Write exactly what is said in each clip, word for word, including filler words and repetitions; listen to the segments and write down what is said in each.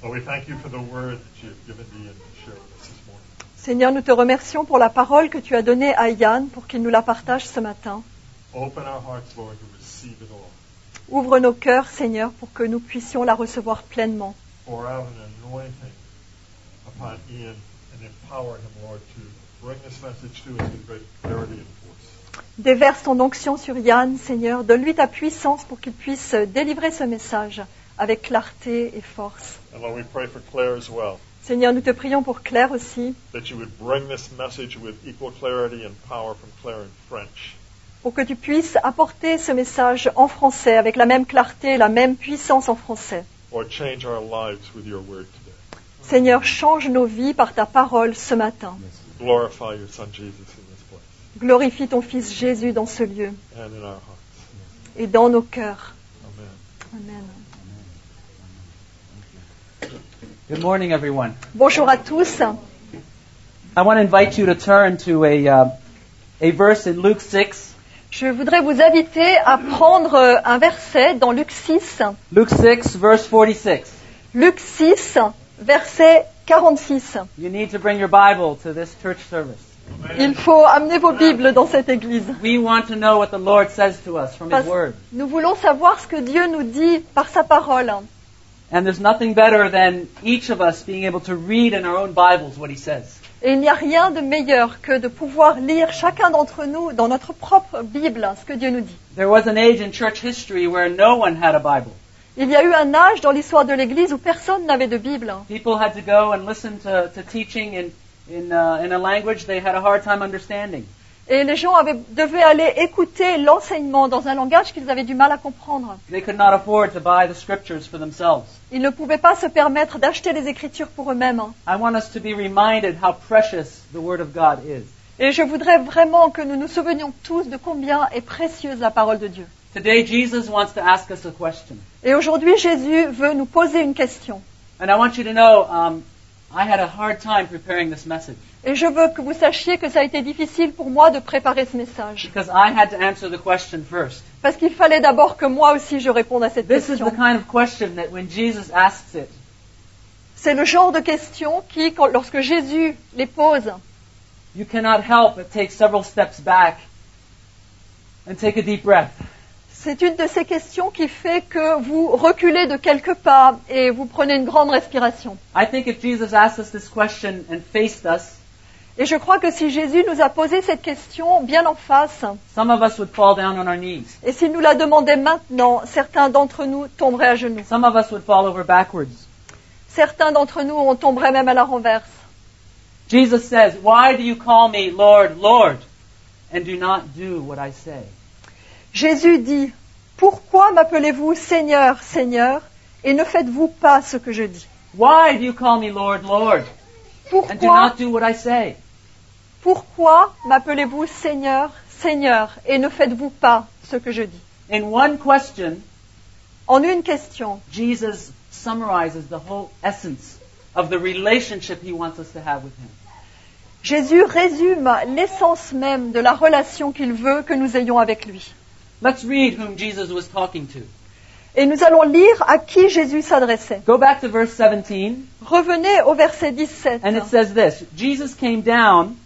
Lord, we thank you for the word that you've given Ian to share with us this morning. Seigneur, nous te remercions pour la parole que tu as donnée à Yann pour qu'il nous la partage ce matin. Open our hearts, Lord, to receive it all. Ouvre nos cœurs, Seigneur, pour que nous puissions la recevoir pleinement. Pour out an anointing upon Ian and empower him, Lord, to bring this message to us with great clarity and force. Déverse ton onction sur Yann, Seigneur. Donne-lui ta puissance pour qu'il puisse délivrer ce message avec clarté et force. And Lord, we pray for Claire as well, Seigneur, nous te prions pour Claire aussi, that you would bring this message with equal clarity and power from Claire in French. pour que tu puisses apporter ce message en français avec la même clarté et la même puissance en français. Lord, change our lives with your word today. Seigneur, change nos vies par ta parole ce matin. Glorify your Son Jesus in this place Glorifie ton Fils Jésus dans ce lieu and in our hearts. et dans nos cœurs. Amen. Amen. Good morning, everyone. Bonjour à tous. I want to invite you to turn to a, uh, a verse in Luke six. Je voudrais vous inviter à prendre un verset dans Luc six. Luke six, verse forty-six. Luc six, verset quarante-six. You need to bring your Bible to this church service. Il faut amener vos Bibles dans cette église. We want to know what the Lord says to us from His Parce- Word. Nous voulons savoir ce que Dieu nous dit par sa parole. And there's nothing better than each of us being able to read in our own Bibles what He says. Et il n'y a rien de meilleur que de pouvoir lire chacun d'entre nous dans notre propre Bible ce que Dieu nous dit. There was an age in church history where no one had a Bible. Il y a eu un âge dans l'histoire de l'Église où personne n'avait de Bible. People had to go and listen to, to teaching in, in, uh, in a language they had a hard time understanding. Et les gens avaient, devaient aller écouter l'enseignement dans un langage qu'ils avaient du mal à comprendre. They could not afford to buy the scriptures for themselves. Ils ne pouvaient pas se permettre d'acheter les Écritures pour eux-mêmes. I want us to be reminded how precious the Word of God is. Et je voudrais vraiment que nous nous souvenions tous de combien est précieuse la parole de Dieu. Today, Jesus wants to ask us a question. Et aujourd'hui, Jésus veut nous poser une question. And I want you to know, um, I had a hard time preparing this message Et je veux que vous sachiez que ça a été difficile pour moi de préparer ce message. because I had to answer the question first. Parce qu'il fallait d'abord que moi aussi je réponde à cette This is question. the kind of question that when Jesus asks it, C'est le genre de question qui, quand- lorsque Jésus les pose, you cannot help but take several steps back and take a deep breath. c'est une de ces questions qui fait que vous reculez de quelques pas et vous prenez une grande respiration. I think if Jesus asked us this question and faced us, Et je crois que si Jésus nous a posé cette question bien en face, some of us would fall down on our knees. et s'il nous la demandait maintenant, certains d'entre nous tomberaient à genoux. Some of us would fall over backwards. Certains d'entre nous, on tomberait même à la renverse. Jesus says, "Why do you call me Lord, Lord, and do not do what I say?" Jésus dit, « Pourquoi m'appelez-vous Seigneur, Seigneur, et ne faites-vous pas ce que je dis ?» Why do you call me Lord, Lord, and do Pourquoi, not do what I say? pourquoi m'appelez-vous Seigneur, Seigneur, et ne faites-vous pas ce que je dis ? In one question, En une question, Jesus summarizes the whole essence of the relationship he wants us to have with him. Jésus résume l'essence même de la relation qu'il veut que nous ayons avec lui. Let's read whom Jesus was talking to. Et nous allons lire à qui Jésus s'adressait. Go back to verse seventeen, Revenez au verset dix-sept. and it says this. Jesus came down,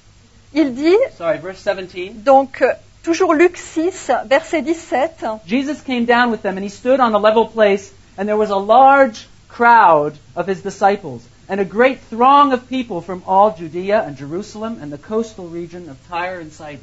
Il dit, sorry, verse seventeen. donc, euh, toujours Luc six, verset dix-sept, Jesus came down with them, and he stood on a level place, and there was a large crowd of his disciples, and a great throng of people from all Judea and Jerusalem and the coastal region of Tyre and Sidon.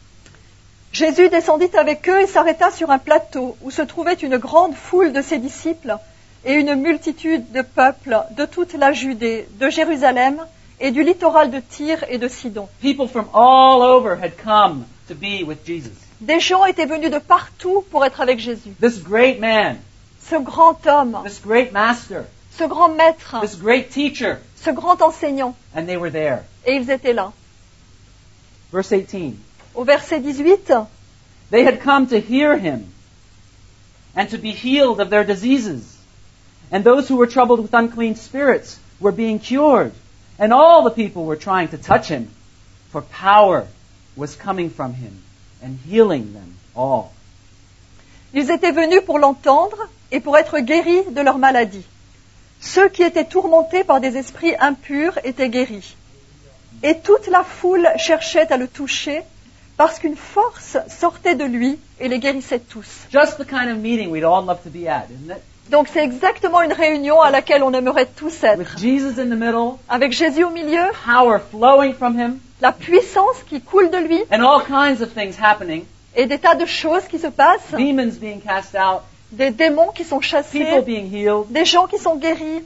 Jésus descendit avec eux et s'arrêta sur un plateau où se trouvait une grande foule de ses disciples et une multitude de peuples de toute la Judée, de Jérusalem et du littoral de Tyr et de Sidon. People from all over had come to be with Jesus. Des gens étaient venus de partout pour être avec Jésus. This great man, Ce grand homme, this great master, ce grand maître, this great teacher, ce grand enseignant, and they were there. et ils étaient là. Verse eighteen. Au verset dix-huit, They had come to hear him and to be healed of their diseases. And those who were troubled with unclean spirits were being cured. And all the people were trying to touch him, for power was coming from him and healing them all. ils étaient venus pour l'entendre et pour être guéris de leur maladie. Ceux qui étaient tourmentés par des esprits impurs étaient guéris. Et toute la foule cherchait à le toucher parce qu'une force sortait de lui et les guérissait tous. Just the kind of meeting we'd all love to be at, isn't it? Donc c'est exactement une réunion à laquelle on aimerait tous With être. Jesus in the middle, Avec Jésus au milieu, power flowing from him, la puissance qui coule de lui and all kinds of things happening, et des tas de choses qui se passent, demons being cast out, des démons qui sont people chassés, being healed, des gens qui sont guéris.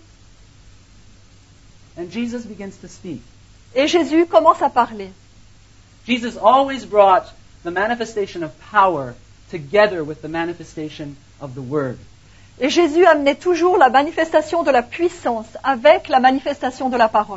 and Jesus begins to speak. Et Jésus commence à parler. Jesus always brought the manifestation of power together with the manifestation of the Word. Et Jésus amenait toujours la manifestation de la puissance avec la manifestation de la parole.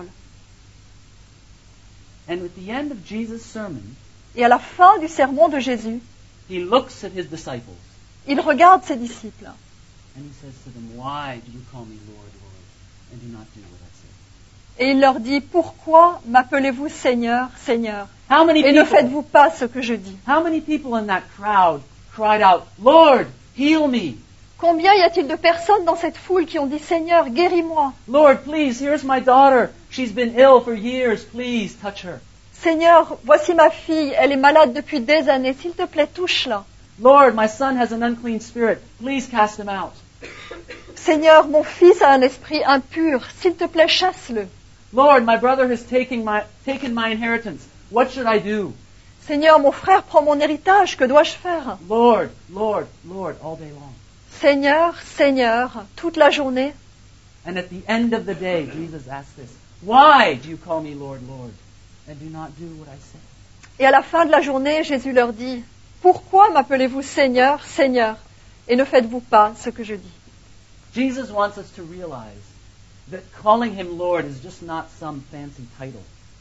And at the end of Jesus' sermon, Et à la fin du sermon de Jésus, he looks at his disciples il regarde ses disciples and he says to them, "Why do you call me Lord, Lord, and do not do what I say?" et il leur dit, pourquoi m'appelez-vous Seigneur, Seigneur, How many et ne people, faites-vous pas ce que je dis? how many people in that crowd cried out, "Lord, heal me. Combien y a-t-il de personnes dans cette foule qui ont dit, Seigneur, guéris-moi. Lord, please, here's my daughter. She's been ill for years. Please touch her. Seigneur, voici ma fille, elle est malade depuis des années, s'il te plaît, touche-la. Lord, my son has an unclean spirit. Please cast him out. Seigneur, mon fils a un esprit impur, s'il te plaît, chasse-le. Lord, my brother has taken my, taken my inheritance. What should I do? Seigneur, mon frère prend mon héritage, que dois-je faire? Lord, Lord, Lord, all day long. Seigneur, Seigneur, toute la journée. And at the end of the day, Jesus asks this, "Why do you call me Lord, Lord, and do not do what I say?" Et à la fin de la journée, Jésus leur dit, pourquoi m'appelez-vous Seigneur, Seigneur, et ne faites-vous pas ce que je dis? Jesus wants us to realize that calling him Lord is just not some fancy title.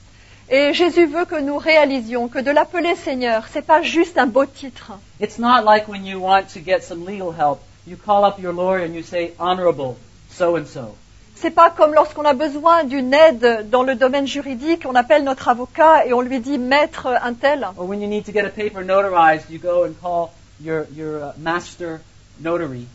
Et Jésus veut que nous réalisions que de l'appeler Seigneur, c'est pas juste un beau titre. It's not like when you want to get some legal help, you call up your lawyer and you say, "Honorable so-and-so." C'est pas comme lorsqu'on a besoin d'une aide dans le domaine juridique, on appelle notre avocat et on lui dit maître un tel. Or when you need to get a paper notarized, you go and call your, your uh, master notary.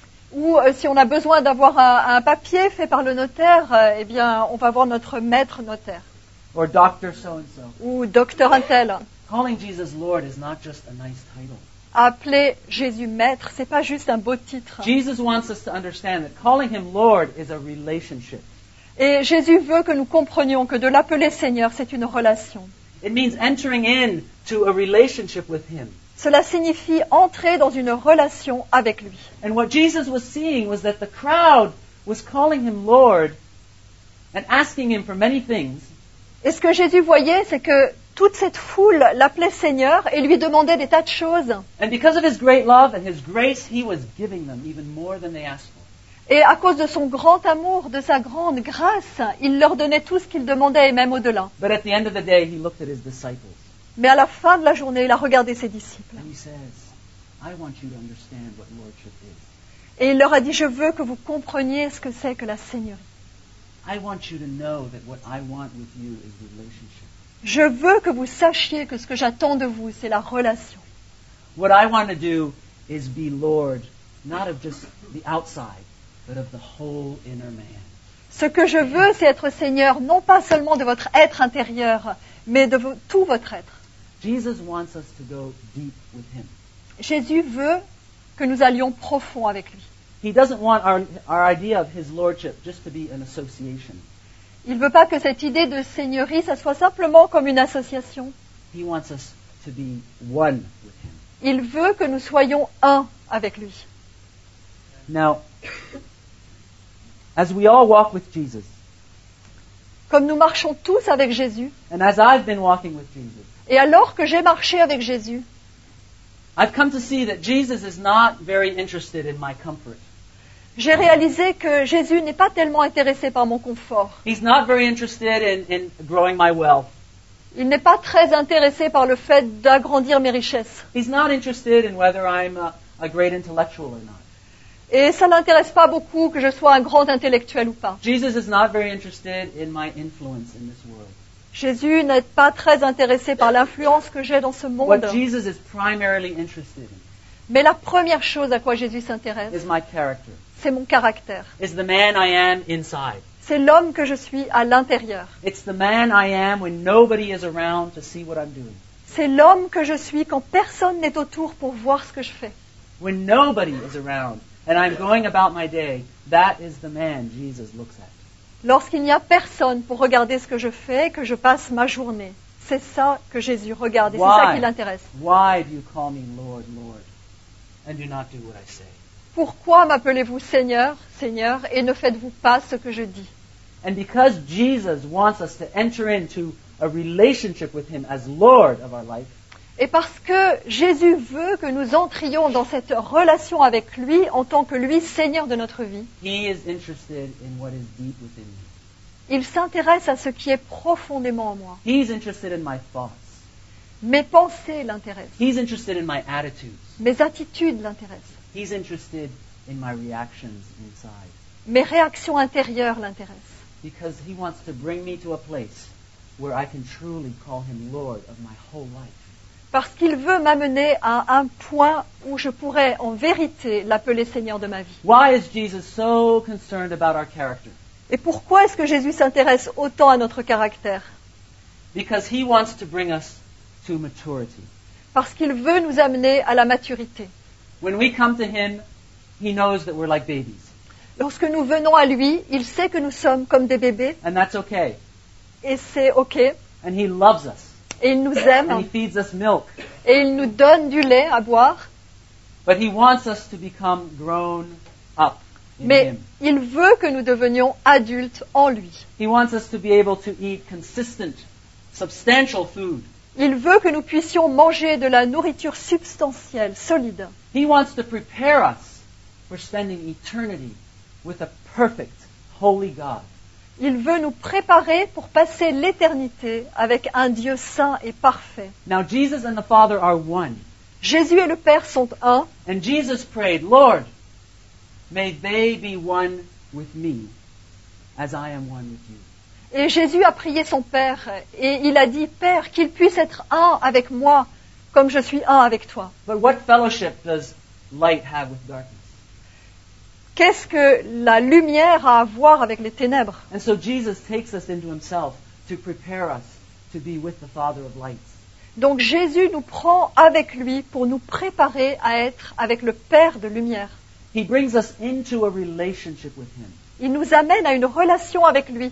Ou euh, si on a besoin d'avoir un, un papier fait par le notaire, euh, eh bien, on va voir notre maître notaire. Or doctor so-and-so. Ou docteur un tel. Calling Jesus Lord is not just a nice title. Appeler Jésus maître, c'est pas juste un beau titre. Jesus wants us to understand that calling him Lord is a relationship. Et Jésus veut que nous comprenions que de l'appeler Seigneur, c'est une relation. It means entering into a relationship with him. Cela signifie entrer dans une relation avec lui. And what Jesus was seeing was that the crowd was calling him Lord and asking him for many things. Et ce que Jésus voyait, c'est que toute cette foule l'appelait Seigneur et lui demandait des tas de choses. And because of his great love and his grace, he was giving them even more than they asked for. Et à cause de son grand amour, de sa grande grâce, il leur donnait tout ce qu'ils demandaient et même au-delà. But at the end of the day, he looked at his disciples Mais à la fin de la journée, il a regardé ses disciples. and he says, "I want you to understand what lordship is. Et il leur a dit, je veux que vous compreniez ce que c'est que la Seigneurie. I want you to know that what I want with you is relationship. Je veux que vous sachiez que ce que j'attends de vous, c'est la relation. What I want to do is be Lord, not of just the outside, but of the whole inner man." Ce que je veux, c'est être Seigneur, non pas seulement de votre être intérieur, mais de vo- tout votre être. Jesus wants us to go deep with him. Jésus veut que nous allions profond avec lui. He doesn't want our, our idea of his lordship just to be an association. Il ne veut pas que cette idée de seigneurie, ça soit simplement comme une association. He wants us to be one with him. Il veut que nous soyons un avec lui. Now, as we all walk with Jesus, Comme nous marchons tous avec Jésus, and as I've been walking with Jesus, et alors que j'ai marché avec Jésus, I've come to see that Jesus is not very interested in my comfort. j'ai réalisé que Jésus n'est pas tellement intéressé par mon confort. He's not very interested in, in growing my wealth. Il n'est pas très intéressé par le fait d'agrandir mes richesses. He's not interested in whether I'm a, a great intellectual or not. Et ça n'intéresse pas beaucoup que je sois un grand intellectuel ou pas. Jesus is not very interested in my influence in this world. Jésus n'est pas très intéressé par l'influence que j'ai dans ce What monde. Jesus is primarily interested in Mais la première chose à quoi Jésus s'intéresse, is my character, c'est mon caractère. is the man I am inside. C'est l'homme que je suis à l'intérieur. It's the man I am when nobody is around to see what I'm doing. C'est l'homme que je suis quand personne n'est autour pour voir ce que je fais. When nobody is around and I'm going about my day, that is the man Jesus looks at. Lorsqu'il n'y a personne pour regarder ce que je fais, que je passe ma journée. C'est ça que Jésus regarde et c'est ça qui l'intéresse. Why do you call me Lord, Lord, and do not do what I say? Pourquoi m'appelez-vous Seigneur, Seigneur, et ne faites-vous pas ce que je dis? And because Jesus wants us to enter into a relationship with Him as Lord of our life, Et parce que Jésus veut que nous entrions dans cette relation avec lui en tant que lui Seigneur de notre vie, He is interested in what is deep within me. il s'intéresse à ce qui est profondément en moi. He's interested in my thoughts. Mes pensées l'intéressent, He's interested in my attitudes. mes attitudes l'intéressent, He's interested in my reactions inside. mes réactions intérieures l'intéressent. Because He wants to bring me to a place where I can truly call Him Lord of my whole life. Parce qu'il veut m'amener à un point où je pourrais en vérité l'appeler Seigneur de ma vie. Why is Jesus so concerned about our character? Et pourquoi est-ce que Jésus s'intéresse autant à notre caractère? Because He wants to bring us to maturity. Parce qu'il veut nous amener à la maturité. When we come to Him, He knows that we're like babies. Lorsque nous venons à lui, il sait que nous sommes comme des bébés And that's okay. et c'est OK. Et And He loves us. il nous And He aime feeds us milk. et il nous donne du lait à boire. But He wants us to become grown up in Mais Him. il veut que nous devenions adultes en lui. He wants us to be able to eat consistent, substantial food. Il veut que nous puissions manger de la nourriture substantielle, solide. He wants to prepare us for spending eternity with a perfect, holy God. Il veut nous préparer pour passer l'éternité avec un Dieu saint et parfait. Now, Jesus and the Father are one. Jésus et le Père sont un, And Jesus prayed, Lord, may they be one with me as I am one with you. et Jésus a prié son Père, et il a dit, Père, qu'il puisse être un avec moi, comme je suis un avec toi. But what fellowship does light have with darkness? Qu'est-ce que la lumière a à voir avec les ténèbres? And so Jesus takes us into Himself to prepare us to be with the Father of lights. Donc Jésus nous prend avec lui pour nous préparer à être avec le Père de lumière. He brings us into a relationship with Him. Il nous amène à une relation avec lui.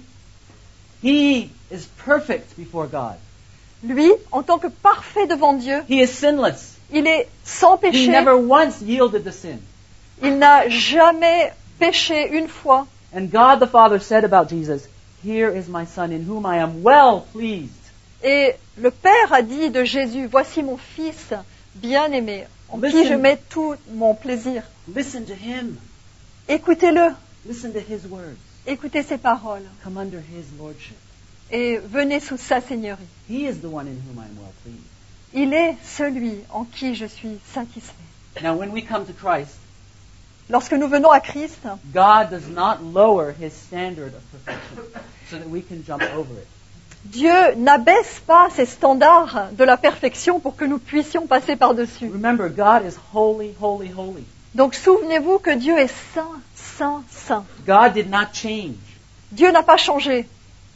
He is perfect before God. Lui, en tant que parfait devant Dieu, He is sinless. il est sans He péché. never once yielded to sin. Il n'a jamais péché une fois. And God the Father said about Jesus, Here is my Son in whom I am well pleased. Et le Père a dit de Jésus, voici mon Fils bien-aimé, en qui Listen. je mets tout mon plaisir. Listen to Him. Écoutez-le, Listen to His words. écoutez ses paroles, Come under His lordship. et venez sous sa seigneurie. He is the one in whom I am well pleased. Il est celui en qui je suis satisfait. Now, when we come to Christ, Lorsque nous venons à Christ, God does not lower His standard of perfection so that we can jump over it. Dieu n'abaisse pas ses standards de la perfection pour que nous puissions passer par-dessus. Remember, God is holy, holy, holy. Donc souvenez-vous que Dieu est saint, saint, saint. God did not change, Dieu n'a pas changé,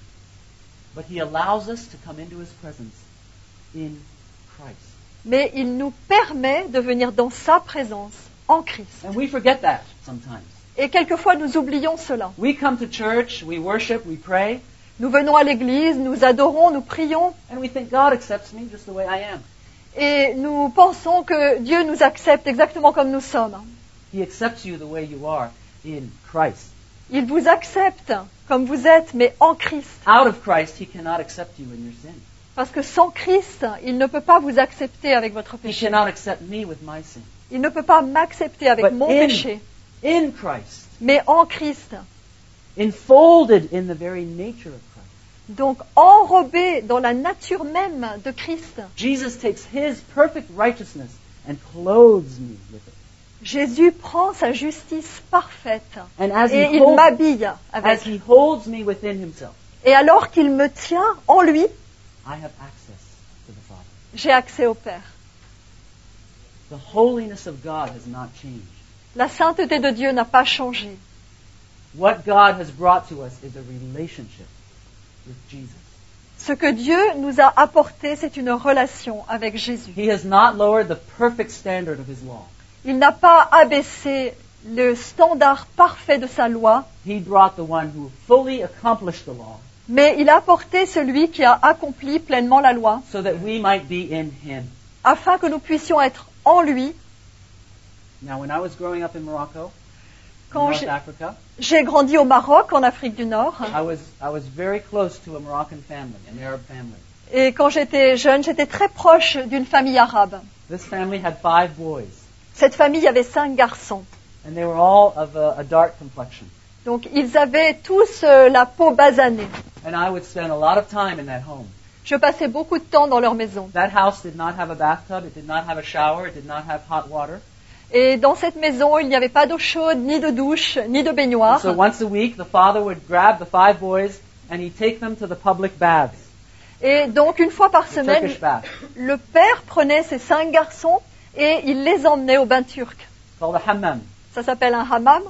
but He allows us to come into His presence in Christ. mais il nous permet de venir dans sa présence en Christ. And we forget that sometimes. Et quelquefois nous oublions cela. We come to church, we worship, we pray, Nous venons à l'église, nous adorons, nous prions, and we think God accepts me just the way I am. et nous pensons que Dieu nous accepte exactement comme nous sommes. He accepts you the way you are in Christ. Il vous accepte comme vous êtes, mais en Christ. Out of Christ, He cannot accept you in your sin. Parce que sans Christ, il ne peut pas vous accepter avec votre He péché. cannot accept me with my sin. Il ne peut pas m'accepter avec But mon in- péché. In Christ, Mais en Christ, enfolded in the very nature of Christ, donc enrobé dans la nature même de Christ, Jesus takes His perfect righteousness and clothes me with it. Jésus prend sa justice parfaite And as et he, il holds, m'habille as avec. he holds me within Himself, Et alors qu'il me tient en lui, I have access to the Father. j'ai accès au Père. The holiness of God has not changed. La sainteté de Dieu n'a pas changé. What God has brought to us is a relationship with Jesus. Ce que Dieu nous a apporté, c'est une relation avec Jésus. He has not lowered the perfect standard of His law. Il n'a pas abaissé le standard parfait de sa loi, He brought the one who fully accomplished the law mais il a apporté celui qui a accompli pleinement la loi, so that we might be in Him. afin que nous puissions être en lui. Now, when I was growing up in Morocco, in Quand North j'ai- Africa, J'ai grandi au Maroc, en Afrique du Nord, I was I was very close to a Moroccan family, an Arab family. et quand j'étais jeune, j'étais très proche d'une famille arabe. This family had five boys, Cette famille avait cinq garçons. and they were all of a, a dark complexion. Donc ils avaient tous euh, la peau basanée. And I would spend a lot of time in that home. Je passais beaucoup de temps dans leur maison. That house did not have a bathtub, it did not have a shower, it did not have hot water. Et dans cette maison, il n'y avait pas d'eau chaude, ni de douche, ni de baignoire. So once a week, the father would grab the five boys and he'd take them to the public baths, Et donc une fois par the semaine, Turkish baths, le père prenait ses cinq garçons et il les emmenait au bain turc. called a hammam. Ça s'appelle un hammam.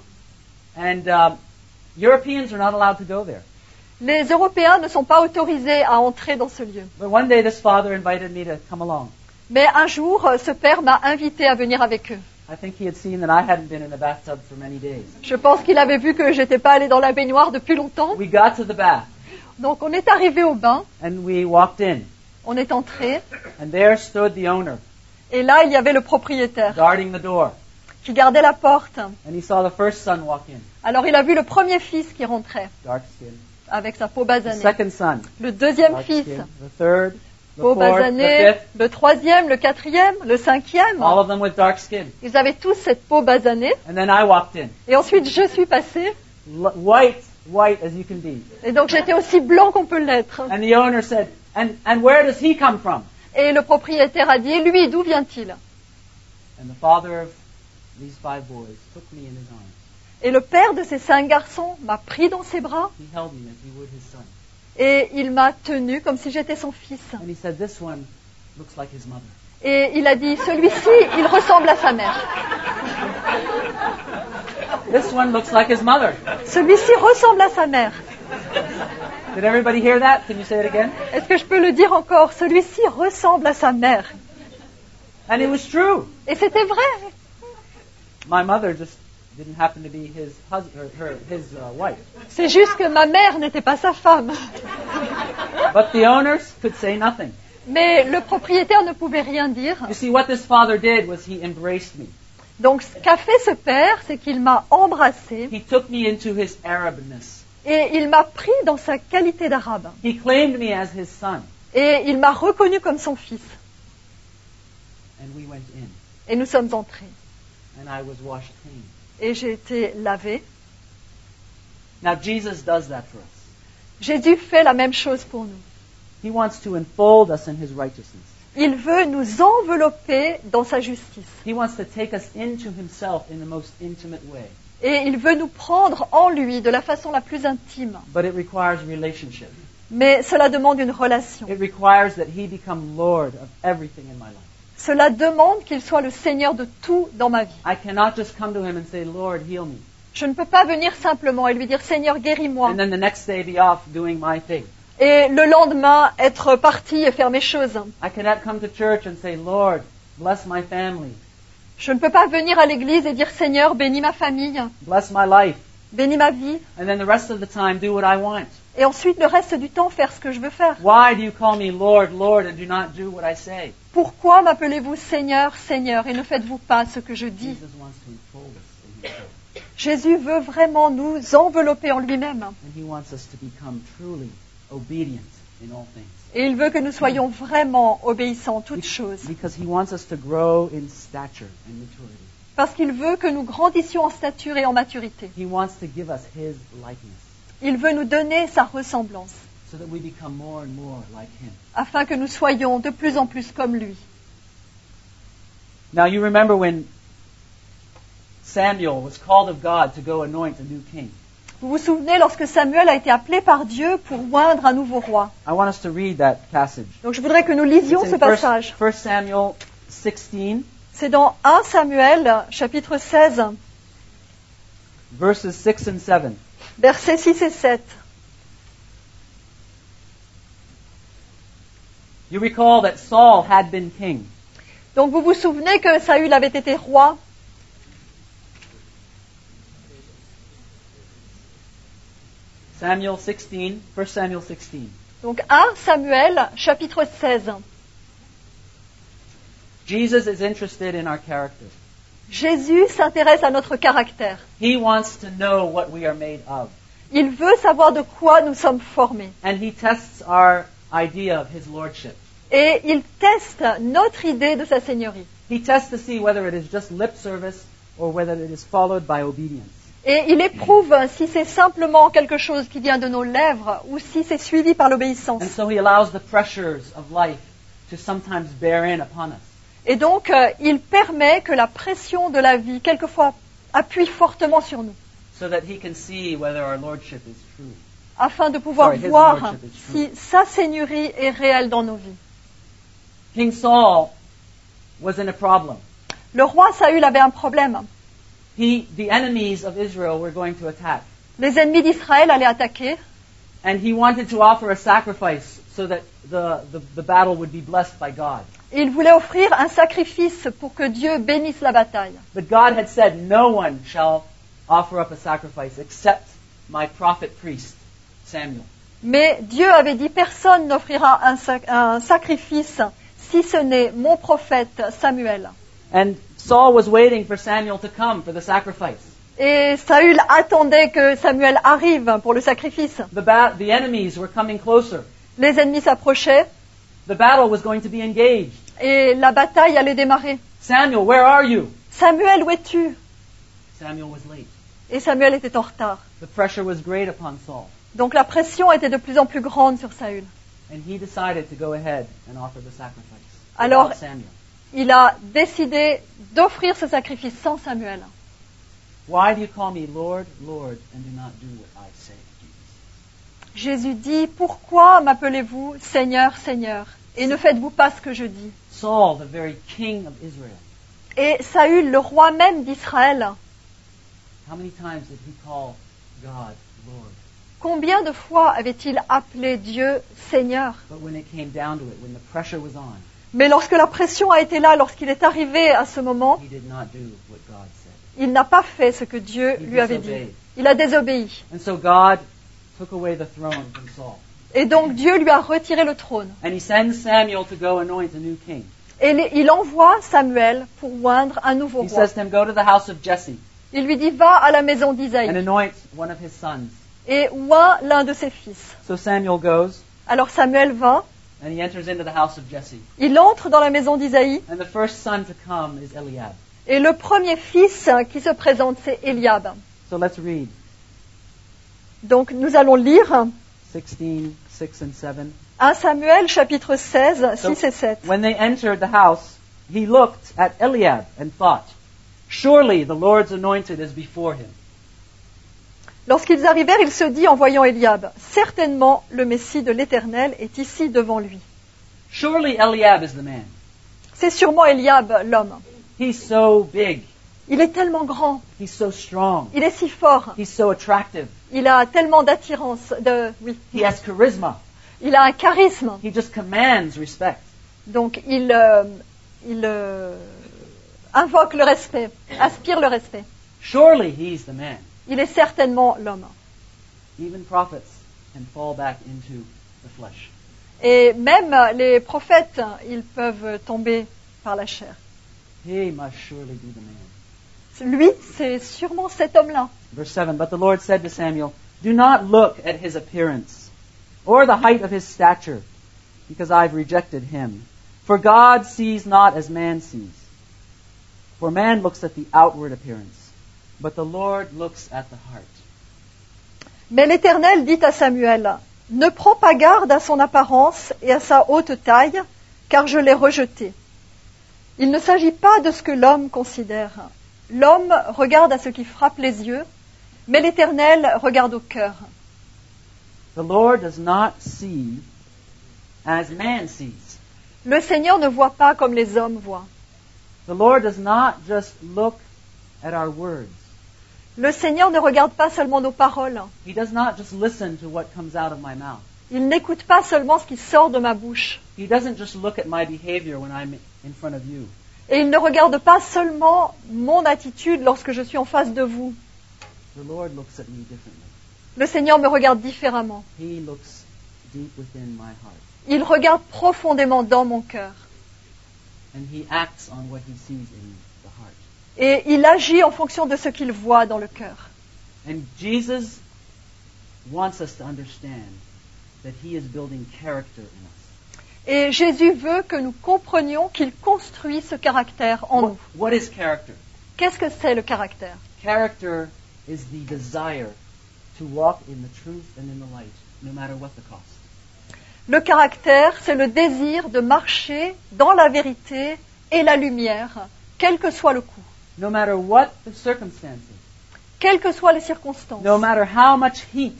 And um, Europeans are not allowed to go there. Les Européens ne sont pas autorisés à entrer dans ce lieu. But one day, this father invited me to come along. Mais un jour, euh, ce père m'a invité à venir avec eux. I think he had seen that I hadn't been in the bathtub for many days. Je pense qu'il avait vu que j'étais pas allée dans la baignoire depuis longtemps. We got to the bath Donc on est arrivé au bain, and we walked in, on est entré, and there stood the owner et là il y avait le propriétaire guarding the door. qui gardait la porte. And he saw the first son walk in, Alors il a vu le premier fils qui rentrait dark skin. avec sa peau The basanée. second son, Le deuxième dark fils, skin. The third, the peau fourth, the basanée. fifth, Le troisième, le quatrième, le cinquième. all of them with dark skin. Ils avaient tous cette peau basanée. And then I walked in, Et ensuite je suis passée. L- white, white as you can be. Et donc j'étais aussi blanc qu'on peut l'être. And the owner said, and, and where does he come from? Et le propriétaire a dit, et lui, d'où vient-il? And the father of these five boys took me in his arms. Et le père de ces cinq garçons m'a pris dans ses bras He held me as he would his son. et il m'a tenu comme si j'étais son fils. And he said, this one looks like his mother. Et il a dit, celui-ci, il ressemble à sa mère. This one looks like his mother. Celui-ci ressemble à sa mère. Did everybody hear that? Can you say it again? Est-ce que je peux le dire encore? Celui-ci ressemble à sa mère. And it was true. Et c'était vrai. My mother just didn't happen to be his husband, her, his uh, wife. C'est juste que ma mère n'était pas sa femme. But the owners could say nothing. Mais le propriétaire ne pouvait rien dire. You see, what this father did was he embraced me. Donc ce qu'a fait ce père, c'est qu'il m'a embrassé He took me into his Arabness. et il m'a pris dans sa qualité d'arabe. He claimed me as his son. Et il m'a reconnu comme son fils. And we went in. Et nous sommes entrés. And I was washed clean. Et j'ai été lavé. Now, Jesus does that for us. Jésus fait la même chose pour nous. He wants to enfold us in his righteousness. Il veut nous envelopper dans sa justice. He wants to take us into himself in the most intimate way. Et il veut nous prendre en lui de la façon la plus intime. But it requires relationship. Mais cela demande une relation. It requires that he become Lord of everything in my life. Cela demande qu'il soit le Seigneur de tout dans ma vie. I cannot just come to him and say, Lord, heal me. Je ne peux pas venir simplement et lui dire Seigneur, guéris-moi. And then the next day be off doing my thing. Et le lendemain être parti et faire mes choses. I cannot come to church and say, Lord, bless my family. Je ne peux pas venir à l'église et dire Seigneur, bénis ma famille, Bless my life. bénis ma vie. And then the rest of the time do what I want. Et ensuite le reste du temps faire ce que je veux faire. Why do you call me Lord, Lord, and do not do what I say? Pourquoi m'appelez-vous Seigneur, Seigneur et ne faites-vous pas ce que je dis? Jesus wants to enfold us in himself. Jésus veut vraiment nous envelopper en lui-même. And he wants us to become truly obedient in all things. Et il veut que nous soyons vraiment obéissants en toutes choses. Because he wants us to grow in stature and maturity. Parce qu'il veut que nous grandissions en stature et en maturité. He wants to give us his likeness Il veut nous donner sa ressemblance, so that we become more and more like him. afin que nous soyons de plus en plus comme lui. Now you remember when Samuel was called of God to go anoint a new king. Vous vous souvenez lorsque Samuel a été appelé par Dieu pour oindre un nouveau roi. I want us to read that passage. Donc je voudrais que nous lisions It's ce in passage. First Samuel sixteen, C'est dans un Samuel, chapitre seize, verses six and seven. versets six et sept. You recall that Saul had been king. Donc vous vous souvenez que Saül avait été roi. Samuel sixteen, First Samuel sixteen. Donc un Samuel, chapitre seize. Jesus is interested in our character. Jésus s'intéresse à notre caractère. He wants to know what we are made of. Il veut savoir de quoi nous sommes formés. And he tests our idea of his lordship. Et il teste notre idée de sa seigneurie. He tests to see whether it is just lip service or whether it is followed by obedience. Et il éprouve si c'est simplement quelque chose qui vient de nos lèvres ou si c'est suivi par l'obéissance. And so he allows the pressures of life to sometimes bear in upon us. Et donc, euh, il permet que la pression de la vie, quelquefois, appuie fortement sur nous, so that he can see whether our lordship is true. afin de pouvoir Sorry, his voir lordship is true. si sa seigneurie est réelle dans nos vies. King Saul was in a problem. Le roi Saül avait un problème. He, the enemies of Israel were going to attack. Les ennemis d'Israël allaient attaquer, And he wanted to offer a sacrifice so that the, the, the battle would be blessed by God. et il voulait offrir un sacrifice pour que Dieu bénisse la bataille. But God had said, no one shall offer up a sacrifice except my prophet priest, Samuel. Mais Dieu avait dit, personne n'offrira un, sac- un sacrifice si ce n'est mon prophète Samuel. And Saul was waiting for Samuel to come for the sacrifice. Et Saül attendait que Samuel arrive pour le sacrifice. The, ba- the enemies were coming closer. Les ennemis s'approchaient The battle was going to be engaged. et la bataille allait démarrer. Samuel, where are you? Samuel, où es-tu? Samuel was late. Et Samuel était en retard. The pressure was great upon Saul. Donc la pression était de plus en plus grande sur Saül. And he decided to go ahead and offer the sacrifice Alors- without Samuel. Il a décidé d'offrir ce sacrifice sans Samuel. Why do you call me Lord, Lord, and do not do what I say? Jesus. Jésus dit, pourquoi m'appelez-vous Seigneur, Seigneur, et ne faites-vous pas ce que je dis? Saul, the very king of Israel. Et Saül, le roi même d'Israël, How many times did he call God Lord? combien de fois avait-il appelé Dieu Seigneur? But when it came down to it, when the pressure was on, Mais lorsque la pression a été là, lorsqu'il est arrivé à ce moment, he did not do what God said. il n'a pas fait ce que Dieu He lui avait dit. disobeyed. Il a désobéi. And so God took away the throne from Saul. Et donc Dieu lui a retiré le trône. And he sends Samuel to go anoint a new king. Et les- il envoie Samuel pour oindre un nouveau He roi. says to him, go to the house of Jesse Il lui dit, va à la maison and d'Isaïe anoint one of his sons. et oint l'un de ses fils. So Samuel goes, Alors Samuel va, and he enters into the house of Jesse. il entre dans la maison d'Isaïe, And the first son to come is Eliab. et le premier fils qui se présente, c'est Eliab. So let's read Donc nous allons lire sixteen, six and seven. un Samuel chapitre seize, So six et sept. when they entered the house, he looked at Eliab and thought, surely the Lord's anointed is before him. Lorsqu'ils arrivèrent, il se dit en voyant Eliab, certainement le Messie de l'Éternel est ici devant lui. Surely Eliab is the man. C'est sûrement Eliab, l'homme. He's so big. Il est tellement grand, He's so strong. il est si fort, He's so attractive. il a tellement d'attirance, de, oui, He has charisma. il a un charisme. He just commands respect. Donc il, euh, il euh, invoque le respect, inspire le respect. Surely he's the man. Il est certainement l'homme. Even prophets can fall back into the flesh. Et même les prophètes, ils peuvent tomber par la chair. He must surely be the man. Lui, c'est sûrement cet homme-là. Verse seven, but the Lord said to Samuel, do not look at his appearance or the height of his stature, because I've rejected him. For God sees not as man sees. For man looks at the outward appearance, but the Lord looks at the heart. Mais l'Éternel dit à Samuel, ne prends pas garde à son apparence et à sa haute taille, car je l'ai rejeté. Il ne s'agit pas de ce que l'homme considère. L'homme regarde à ce qui frappe les yeux, mais l'Éternel regarde au cœur. The Lord does not see as man sees. Le Seigneur ne voit pas comme les hommes voient. The Lord does not just look at our words. Le Seigneur ne regarde pas seulement nos paroles. He does not just listen to what comes out of my mouth. Il n'écoute pas seulement ce qui sort de ma bouche. He doesn't just look at my behavior when I'm in front of you. Et il ne regarde pas seulement mon attitude lorsque je suis en face de vous. The Lord looks at me differently. Le Seigneur me regarde différemment. He looks deep within my heart. Il regarde profondément dans mon cœur. And He acts on what He sees in the heart. Et il agit en fonction de ce qu'il voit dans le cœur. And Jesus wants us to understand that He is building character in us. Et Jésus veut que nous comprenions qu'il construit ce caractère en What, nous. what is character? Qu'est-ce que c'est le caractère? Character is the desire to walk in the truth and in the light, no matter what the cost. Le caractère, c'est le désir de marcher dans la vérité et la lumière, quel que soit le coût, No matter what the circumstances, quelles que soient les circonstances. no matter how much heat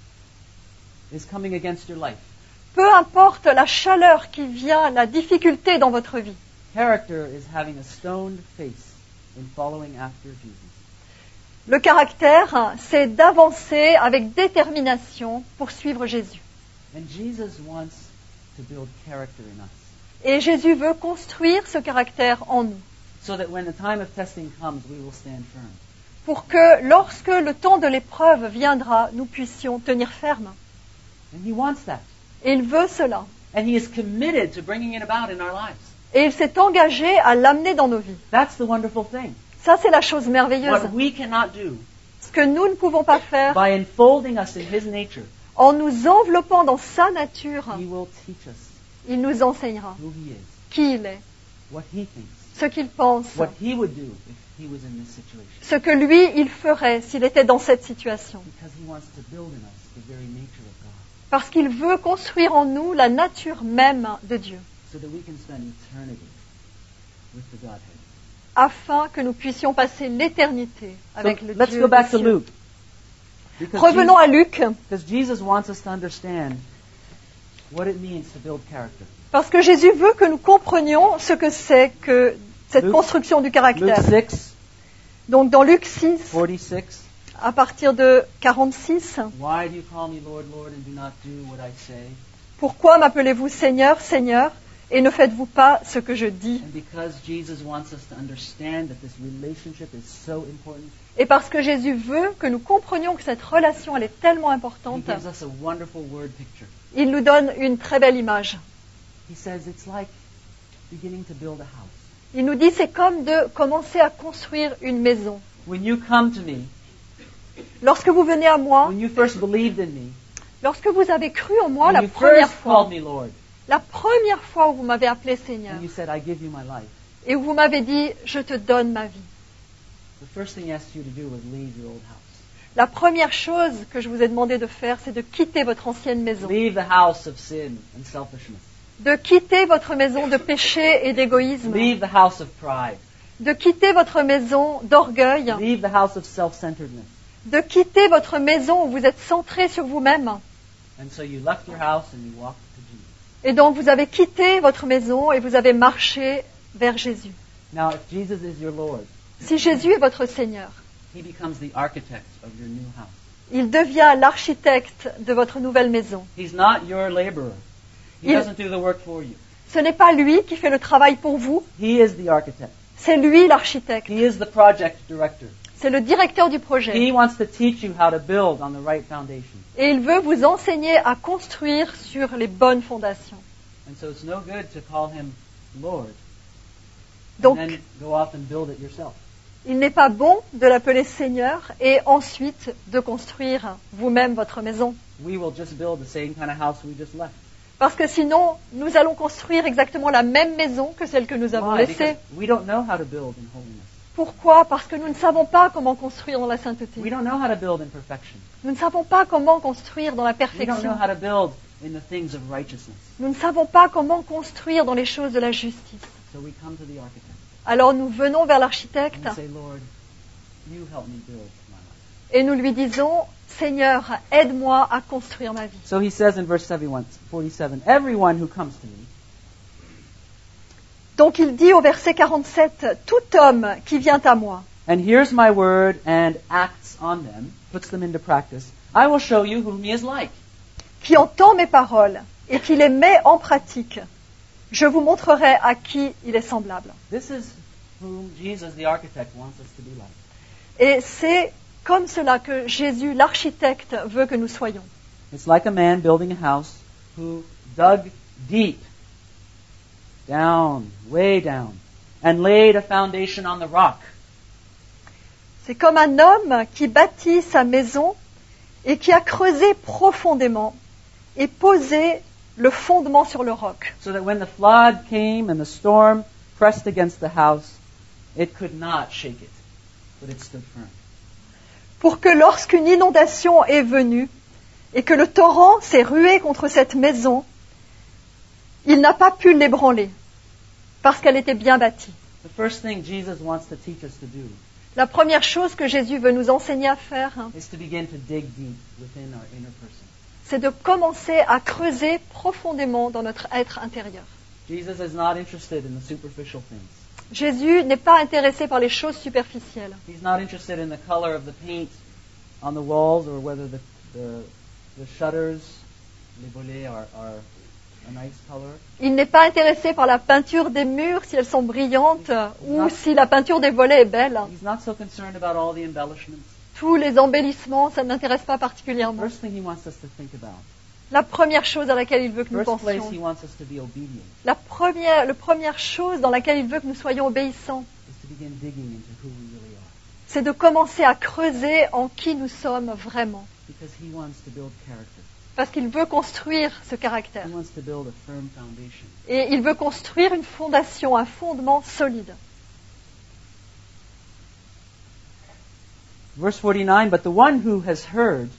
is coming against your life. Peu importe la chaleur qui vient, la difficulté dans votre vie. Character is having a stoned face in following after Jesus. Le caractère, c'est d'avancer avec détermination pour suivre Jésus. And Jesus wants to build character in us, Et Jésus veut construire ce caractère en nous, so that when the time of testing comes, we will stand firm. pour que lorsque le temps de l'épreuve viendra, nous puissions tenir ferme. And He wants that. Et il veut cela. And He is committed to bringing it about in our lives. Et il s'est engagé à l'amener dans nos vies. That's the wonderful thing. Ça, c'est la chose merveilleuse. What we cannot do, Ce que nous ne pouvons pas faire, by enfolding us in His nature, en nous enveloppant dans sa nature, He will teach us il nous enseignera who He is, qui il est, what He thinks, ce qu'il pense, what He would do if He was in this situation. ce que lui, il ferait s'il était dans cette situation. Because He wants to build in us the very nature of God, Parce qu'il veut construire en nous la nature même de Dieu, so that we can spend eternity with the Godhead. afin que nous puissions passer l'éternité avec So le let's Dieu go des back to cieux. Luke. Because Revenons à Luc, Jesus, because Jesus wants us to understand what it means to build character. parce que Jésus veut que nous comprenions ce que c'est que cette Luc- construction du Luke caractère. six, Donc dans Luc six, forty-six. à partir de quarante-six, Why do you call me Lord, Lord, and do not do what I say? pourquoi m'appelez-vous Seigneur, Seigneur, et ne faites-vous pas ce que je dis? And because Jesus wants us to understand that this relationship is so important, Et parce que Jésus veut que nous comprenions que cette relation, elle est tellement He importante, gives us a wonderful word picture. il nous donne une très belle image. He says it's like beginning to build a house. Il nous dit c'est comme de commencer à construire une maison. When you come to me, Lorsque vous venez à moi, when you first believed in me, lorsque vous avez cru en moi when la you première first fois, called me Lord, la première fois où vous m'avez appelé Seigneur, and you said, I give you my life, et où vous m'avez dit je te donne ma vie, the first thing He asked you to do was leave your old house. la première chose que je vous ai demandé de faire, c'est de quitter votre ancienne maison, Leave the house of sin and selfishness. de quitter votre maison de péché et d'égoïsme, Leave the house of pride. de quitter votre maison d'orgueil, Leave the house of self-centeredness. de quitter votre maison où vous êtes centré sur vous-même. And so you left your house and you walked to Jesus. Et donc vous avez quitté votre maison et vous avez marché vers Jésus. Now, if Jesus is your Lord, Si Jésus est votre Seigneur, He becomes the architect of your new house. il devient l'architecte de votre nouvelle maison. He's not your laborer. He Il- doesn't do the work for you. Ce n'est pas lui qui fait le travail pour vous, He is the architect. c'est lui l'architecte. He is the project director. C'est le directeur du projet. He wants to teach you how to build on the right foundation. Et il veut vous enseigner à construire sur les bonnes fondations. And so it's no good to call Him Lord Donc, and then go off and build it yourself. il n'est pas bon de l'appeler Seigneur et ensuite de construire vous-même votre maison. We will just build the same kind of house we just left. Parce que sinon, nous allons construire exactement la même maison que celle que nous avons Why? laissée. Because we don't know how to build in holiness. Pourquoi? Parce que nous ne savons pas comment construire dans la sainteté. We don't know how to build in perfection. Nous ne savons pas comment construire dans la We don't know perfection. how to build in the things of righteousness. Nous ne savons pas comment construire dans les choses de la justice. So we come to the architect Alors nous venons vers and l'architecte we say, Lord, you help me build my life. et nous lui disons, Seigneur, aide-moi à construire ma vie. So he says in verse forty-seven, everyone who comes to me, Donc il dit au verset quarante-sept, « Tout homme qui vient à moi, and hears my word and acts on them, puts them into practice, I will show you whom he is like. qui entend mes paroles et qui les met en pratique, je vous montrerai à qui il est semblable. » This is whom Jesus, the architect, wants us to be like. Et c'est comme cela que Jésus, l'architecte, veut que nous soyons. It's like a man building a house who dug deep, down, way down, and laid a foundation on the rock. C'est comme un homme qui bâtit sa maison et qui a creusé profondément et posé le fondement sur le roc. So that when the flood came and the storm pressed against the house, it could not shake it, but it stood firm. Pour que lorsqu'une inondation est venue et que le torrent s'est rué contre cette maison, il n'a pas pu l'ébranler parce qu'elle était bien bâtie. The first thing Jesus wants to teach us to do La première chose que Jésus veut nous enseigner à faire, hein, is to begin to dig deep within our inner person. c'est de commencer à creuser profondément dans notre être intérieur. Jesus is not interested in the superficial things. Jésus n'est pas intéressé par les choses superficielles. He's not interested in the color of the paint on the walls or whether the, the, the shutters, les volets, are, are a nice color. Il n'est pas intéressé par la peinture des murs, si elles sont brillantes, ou si la peinture des volets est belle. He's not so concerned about all the embellishments. Tous les embellissements, ça ne m'intéresse pas particulièrement. First thing he wants us to think about. La première chose à laquelle il veut que nous First place pensions, he wants us to be obedient la première, la première chose dans laquelle il veut que nous soyons obéissants, is to begin digging into who we really are. c'est de commencer à creuser en qui nous sommes vraiment. Because he wants to build character. Parce qu'il veut construire ce caractère. He wants to build a firm foundation. Et il veut construire une fondation, un fondement solide. Verse forty-nine, but the one who has heard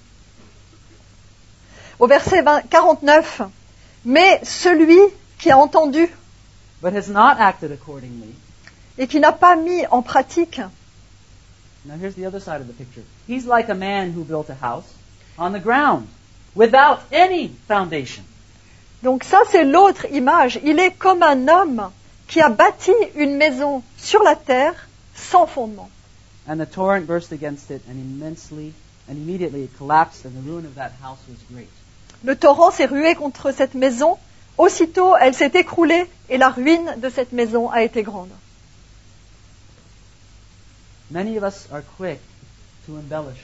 Au verset vingt, quarante-neuf, mais celui qui a entendu but has not acted accordingly. et qui n'a pas mis en pratique, Now here's the other side of the picture. He's like a man who built a house on the ground without any foundation. donc ça c'est l'autre image, il est comme un homme qui a bâti une maison sur la terre sans fondement. And the torrent burst against it, and immensely, and immediately it collapsed, and the ruin of that house was great. Le torrent s'est rué contre cette maison, aussitôt elle s'est écroulée et la ruine de cette maison a été grande. Many of us are quick to embellish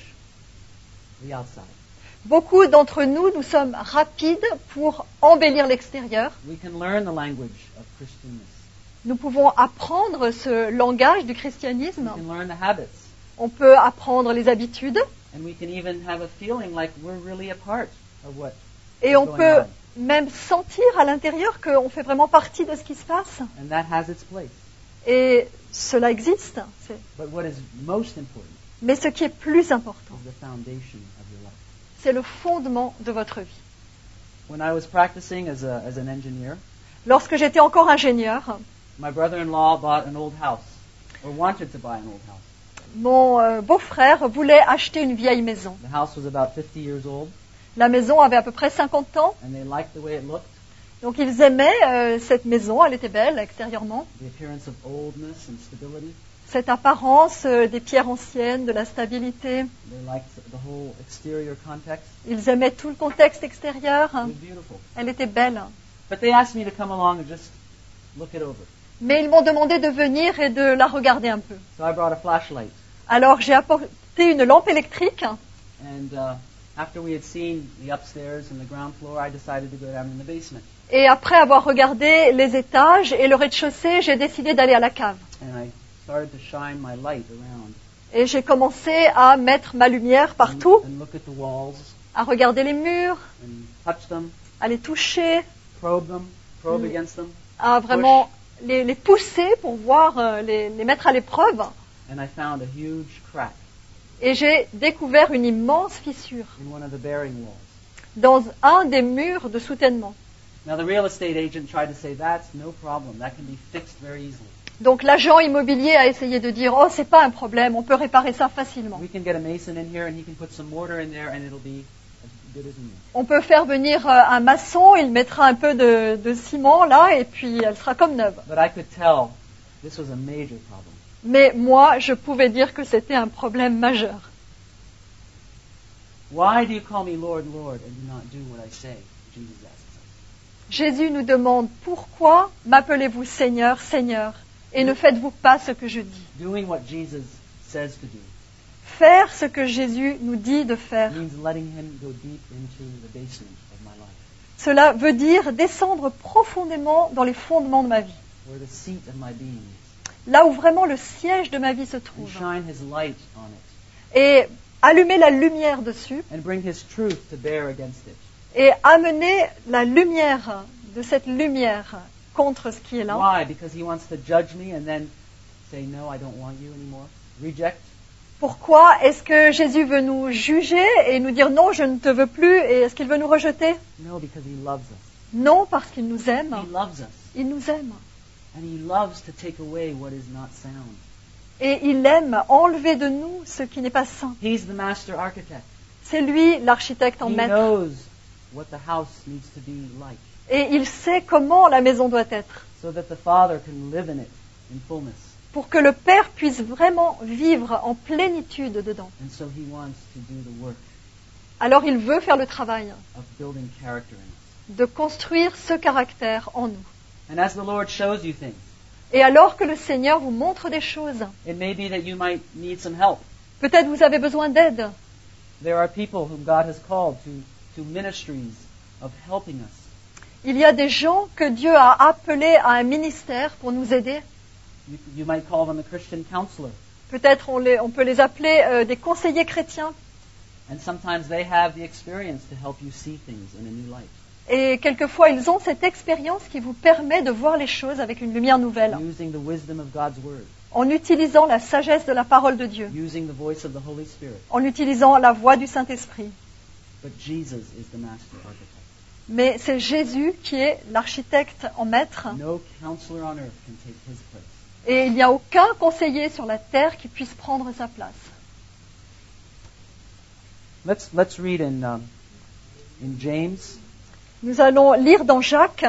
the outside. Beaucoup d'entre nous, nous sommes rapides pour embellir l'extérieur. We can learn the language of Christianness. Nous pouvons apprendre ce langage du We christianisme. can learn the habits. On peut apprendre les habitudes And we can even have a feeling like we're really a part of what et is on going peut on. même sentir à l'intérieur qu'on fait vraiment partie de ce qui se passe. And that has its place. Et cela existe. C'est- But what is most important Mais ce qui est plus important, is the foundation of your life. c'est le fondement de votre vie. When I was practicing as, a, as an engineer, Lorsque j'étais encore ingénieur, my brother-in-law bought an old house, or wanted to buy an old house. mon euh, beau-frère voulait acheter une vieille maison. The house was about fifty years old, La maison avait à peu près cinquante ans, and they liked the way it looked, donc ils aimaient euh, cette maison, elle était belle extérieurement. the appearance of oldness and stability. Cette apparence euh, des pierres anciennes, de la stabilité. They liked the whole exterior context. Ils aimaient tout le contexte extérieur. It was beautiful. Elle était belle. But they asked me to come along and just look it over. Mais ils m'ont demandé de venir et de la regarder un peu. So I brought a flashlight, Alors j'ai apporté une lampe électrique and uh, after we had seen the upstairs and the ground floor, I decided to go down in the basement. et après avoir regardé les étages et le rez-de-chaussée, j'ai décidé d'aller à la cave. And I started to shine my light around Et j'ai commencé à mettre ma lumière and, partout, and look at the walls à regarder les murs, and touch them, à les toucher, probe them, probe Mm. against them. à vraiment les, les pousser pour voir, euh, les, les mettre à l'épreuve. And I found a huge crack Et j'ai découvert une immense fissure in one of the bearing walls. dans un des murs de soutènement. Now the real estate agent tried to say, that's no problem, that can be fixed very easily. Donc l'agent immobilier a essayé de dire « Oh, c'est pas un problème, on peut réparer ça facilement. We can get a mason in here and he can put some mortar in there and it'll be good as new. On peut faire venir euh, un maçon, il mettra un peu de, de ciment là, et puis elle sera comme neuve. But I could tell this was a major problem. Mais moi, je pouvais dire que c'était un problème majeur. Why do you call me Lord, Lord, and do not do what I say? Jesus asks us. Jésus nous demande, pourquoi m'appelez-vous Seigneur, Seigneur, et ne faites-vous pas ce que je dis? Doing what Jesus says to do Faire ce que Jésus nous dit de faire. means letting him go deep into the basement of my life, Cela veut dire descendre profondément dans les fondements de ma vie, where the seat of my being is, là où vraiment le siège de ma vie se and trouve, shine his light on it, et allumer la lumière dessus, and bring his truth to bear against it. et amener la lumière de cette lumière contre ce qui est là. Why? Because he wants to judge me and then say, no, I don't want you anymore. Reject. Pourquoi est-ce que Jésus veut nous juger et nous dire non, je ne te veux plus, et est-ce qu'il veut nous rejeter? No, because he loves us. Non, parce qu'il nous aime. He loves us. Il nous aime. And he loves to take away what is not sound. Et il aime enlever de nous ce qui n'est pas saint. He's the master architect. C'est lui l'architecte en He maître. knows what the house needs to be like, Et il sait comment la maison doit être, so that the Father can live in it in fullness. pour que le Père puisse vraiment vivre en plénitude dedans. And so he wants to do the work Alors il veut faire le travail of building character in us. de construire ce caractère en nous. And as the Lord shows you things, Et alors que le Seigneur vous montre des choses, it may be that you might need some help. peut-être vous avez besoin d'aide. There are people whom God has called to, to ministries of helping us. Il y a des gens que Dieu a appelés à un ministère pour nous aider. You, you might call them a Christian counselor. Peut-être on, les- on peut les appeler euh, des conseillers chrétiens. And sometimes they have the experience to help you see things in a new light, Et quelquefois, ils ont cette expérience qui vous permet de voir les choses avec une lumière nouvelle, using the wisdom of God's Word, en utilisant la sagesse de la parole de Dieu, using the voice of the Holy Spirit. en utilisant la voix du Saint-Esprit. But Jesus is the master architect. Mais c'est Jésus qui est l'architecte en maître, No counselor on earth can take his place. et il n'y a aucun conseiller sur la terre qui puisse prendre sa place. Let's let's read in um, in James. Nous allons lire dans Jacques.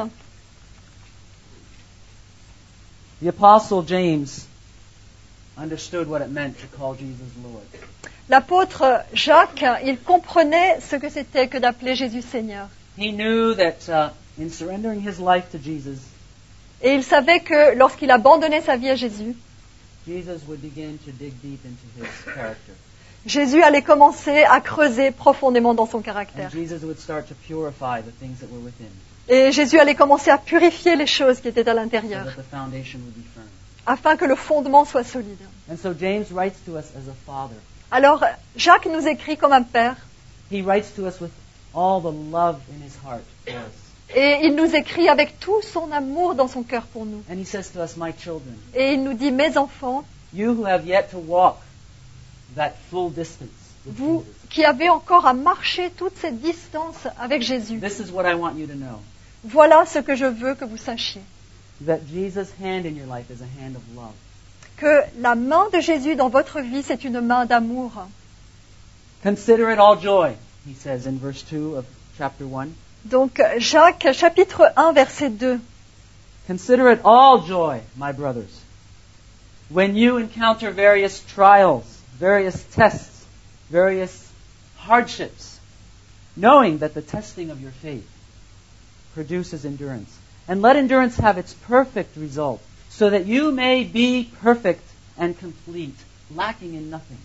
The apostle James understood what it meant to call Jesus Lord. L'apôtre Jacques, il comprenait ce que c'était que d'appeler Jésus Seigneur. He knew that uh, in surrendering his life to Jesus, Et il savait que lorsqu'il abandonnait sa vie à Jésus, Jesus would begin to dig deep into his character. Jésus allait commencer à creuser profondément dans son caractère. And Jesus would start to purify the things that were within, Et Jésus allait commencer à purifier les choses qui étaient à so l'intérieur, that the foundation would be firm. afin que le fondement soit solide. And so James writes to us as a father. Alors, Jacques nous écrit comme un père, He writes to us with all the love in his heart for us. et il nous écrit avec tout son amour dans son cœur pour nous. And he says to us, my children, Et il nous dit, mes enfants, you who have yet to walk that full distance with vous Jesus, qui avez encore à marcher toute cette distance avec Jésus, this is what I want you to know. voilà ce que je veux que vous sachiez. That Jesus' hand in your life is a hand of love. Que la main de Jésus dans votre vie, c'est une main d'amour. Consider it all joy, he says in verse two of chapter one. Donc, Jacques, chapitre un, verset deux. Consider it all joy, my brothers, when you encounter various trials, various tests, various hardships, knowing that the testing of your faith produces endurance. And let endurance have its perfect result, so that you may be perfect and complete, lacking in nothing.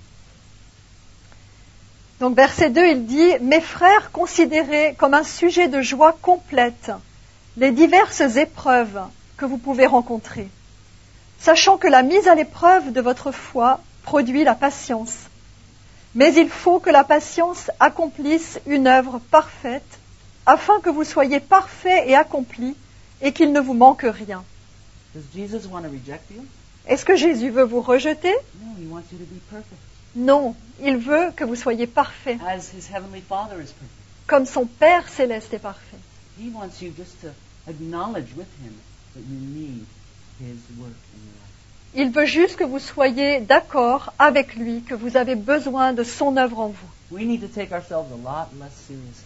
Donc, verset deux, il dit, mes frères, considérez comme un sujet de joie complète les diverses épreuves que vous pouvez rencontrer, sachant que la mise à l'épreuve de votre foi produit la patience. Mais il faut que la patience accomplisse une œuvre parfaite, afin que vous soyez parfaits et accomplis, et qu'il ne vous manque rien. Does Jesus want to reject you? Est-ce que Jésus veut vous rejeter? No, he wants you to be perfect, Non, il veut que vous soyez parfaits, as his heavenly Father is perfect. comme son Père céleste est parfait. He wants you just to acknowledge with him that you need his work in your life. Il veut juste que vous soyez d'accord avec lui, que vous avez besoin de son œuvre en vous. We need to take ourselves a lot less seriously.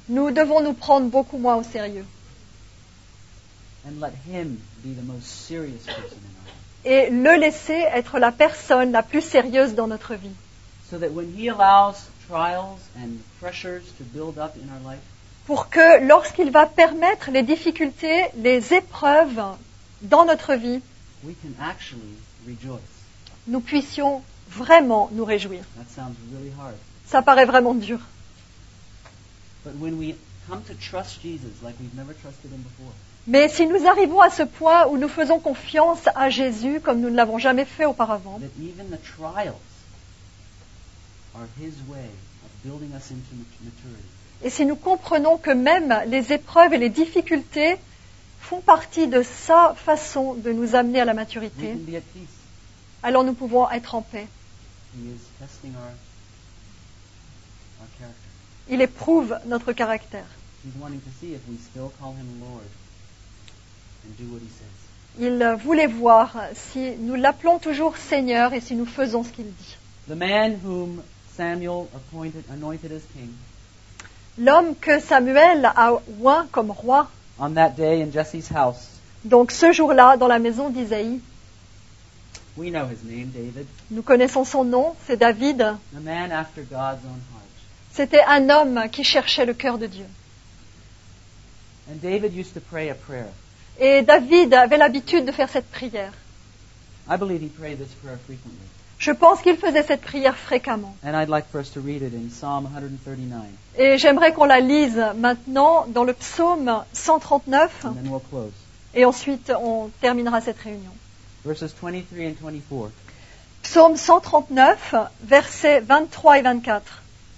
nous devons nous prendre beaucoup moins au sérieux. And let Him be the most serious person in our life. Et le laisser être la personne la plus sérieuse dans notre vie. So that when He allows trials and pressures to build up in our life, Pour que lorsqu'il va permettre les difficultés, les épreuves dans notre vie, we can actually rejoice. nous puissions vraiment nous réjouir. That sounds really hard. Ça paraît vraiment dur. But when we come to trust Jesus like we've never trusted Him before, Mais si nous arrivons à ce point où nous faisons confiance à Jésus comme nous ne l'avons jamais fait auparavant, that even the trials are His way of building us into maturity, et si nous comprenons que même les épreuves et les difficultés font partie de sa façon de nous amener à la we maturité, can be at peace. alors nous pouvons être en paix. He is testing our, our character. Il éprouve notre caractère. He's wanting to see if we still call Him Lord and do what He says. Il voulait voir si nous l'appelons toujours Seigneur et si nous faisons ce qu'il dit. The man whom Samuel appointed, anointed as king, L'homme que Samuel a oint comme roi, on that day in Jesse's house, donc ce jour-là, dans la maison d'Isaïe, we know his name, David, nous connaissons son nom, c'est David. a man after God's own heart. C'était un homme qui cherchait le cœur de Dieu. And David used to pray a prayer. Et David avait l'habitude de faire cette prière. I believe he prayed this prayer frequently. Je pense qu'il faisait cette prière fréquemment. And I'd like for us to read it in Psalm one thirty-nine. Et j'aimerais qu'on la lise maintenant dans le psaume cent trente-neuf. And then we'll close. Et ensuite, on terminera cette réunion. Verses twenty-three and twenty-four. Psaume cent trente-neuf, versets vingt-trois et vingt-quatre.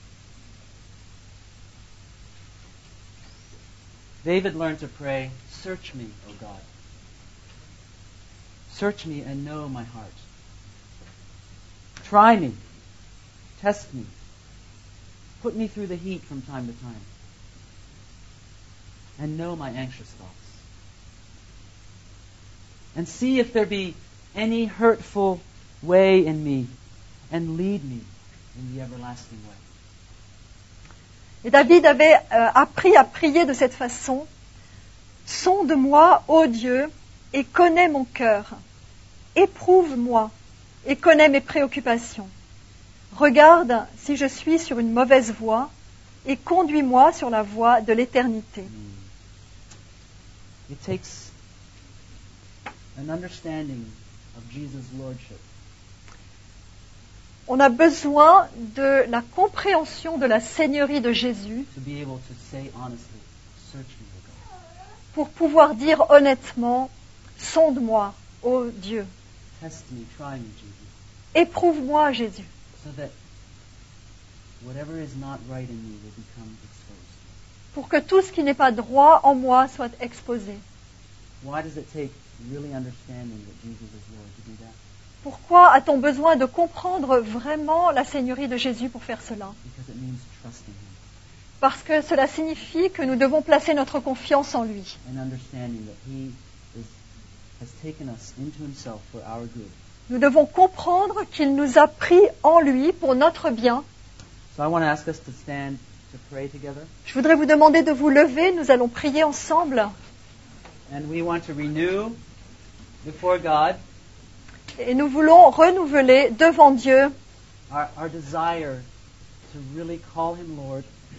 David learned to pray, "Search me, O God. Search me and know my heart. Try me, test me, put me through the heat from time to time, and know my anxious thoughts. And see if there be any hurtful way in me, and lead me in the everlasting way." Et David avait euh, appris à prier de cette façon. Sonde-moi, ô Dieu, et connais mon cœur. Éprouve-moi et connais mes préoccupations. Regarde si je suis sur une mauvaise voie et conduis-moi sur la voie de l'éternité. It takes an understanding of Jesus' lordship On a besoin de la compréhension de la seigneurie de Jésus to be able to say honestly, "Search me, O God. pour pouvoir dire honnêtement, sonde-moi, ô Dieu. Test me, try me, Jesus." Éprouve-moi, Jésus, So that whatever is not right in me will become exposed. pour que tout ce qui n'est pas droit en moi soit exposé. Why does it take really understanding that Jesus is Lord to do that? Pourquoi a-t-on besoin de comprendre vraiment la seigneurie de Jésus pour faire cela? Because it means trusting Him Parce que cela signifie que nous devons placer notre confiance en lui and understanding that He is, has taken us into Himself for our good. Nous devons comprendre qu'il nous a pris en lui pour notre bien. So I want to ask us to stand to pray together. Je voudrais vous demander de vous lever, nous allons prier ensemble. And we want to renew before God Et nous voulons renouveler devant Dieu our, our desire to really call Him Lord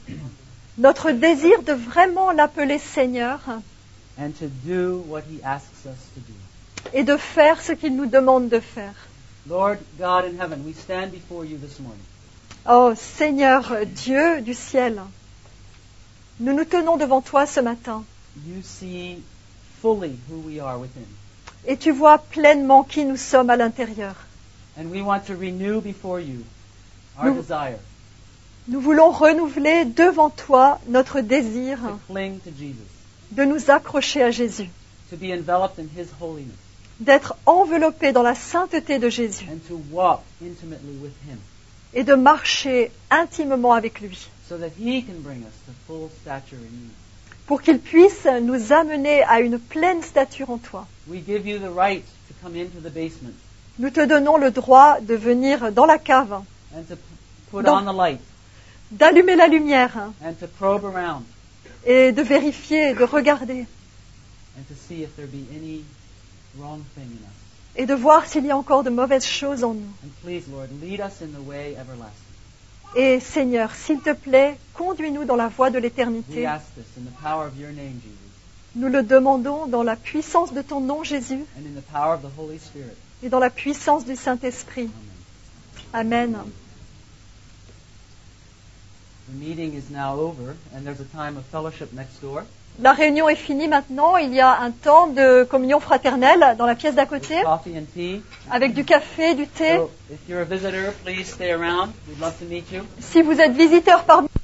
notre désir de vraiment l'appeler Seigneur and to do what He asks us to do. et de faire ce qu'il nous demande de faire. Lord God in heaven, we stand before you this morning. Oh Seigneur Dieu du ciel, nous nous tenons devant toi ce matin You see fully who we are within. et tu vois pleinement qui nous sommes à l'intérieur. And we want to renew before you our Nous- desire Nous voulons renouveler devant toi notre désir to cling to Jesus, de nous accrocher à Jésus, to be enveloped in His holiness, d'être enveloppés dans la sainteté de Jésus and to walk intimately with Him et de marcher intimement avec lui so that He can bring us to full stature in you. pour qu'il puisse nous amener à une pleine stature en toi. We give you the right to come into the basement Nous te donnons le droit de venir dans la cave, and to p- put Donc- on the light d'allumer la lumière and to probe around et de vérifier, de regarder and to see if there be any wrong thing in us. et de voir s'il y a encore de mauvaises choses en nous. And please, Lord, lead us in the way everlasting. Et Seigneur, s'il te plaît, conduis-nous dans la voie de We l'éternité. ask this in the power of your name, Jesus, Nous le demandons dans la puissance de ton nom, Jésus, and in the power of the Holy Spirit. et dans la puissance du Saint-Esprit. Amen. Amen. The meeting is now over, and there's a time of fellowship next door. La réunion est finie maintenant. Il y a un temps de communion fraternelle dans la pièce d'à côté, Coffee and tea. avec du café, du thé. So if you're a visitor, please stay around. We'd love to meet you. Si vous êtes visiteur parmi